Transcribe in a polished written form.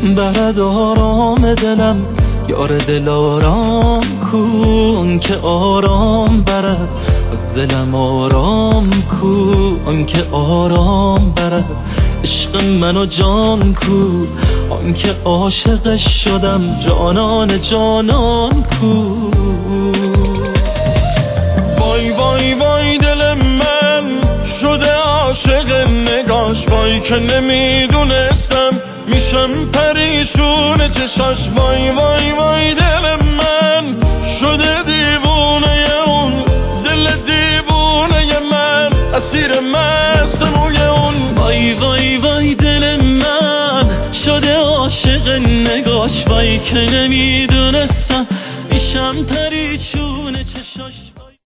برد آرام دلم، یار دل آرام کو که آرام برد از دلم، آرام کو که آرام برد عشق من و جان کو که عاشقش شدم، جانان جانان کو. وای وای وای دل من شده عاشق نگاش، وای که نمیدونستم میشم پریشون چشاش. وای وای وای دل من شده دیوونه اون، دل دیوونه من اسیر مست روی اون. وای وای وای دل من شده عاشق نگاش، وای که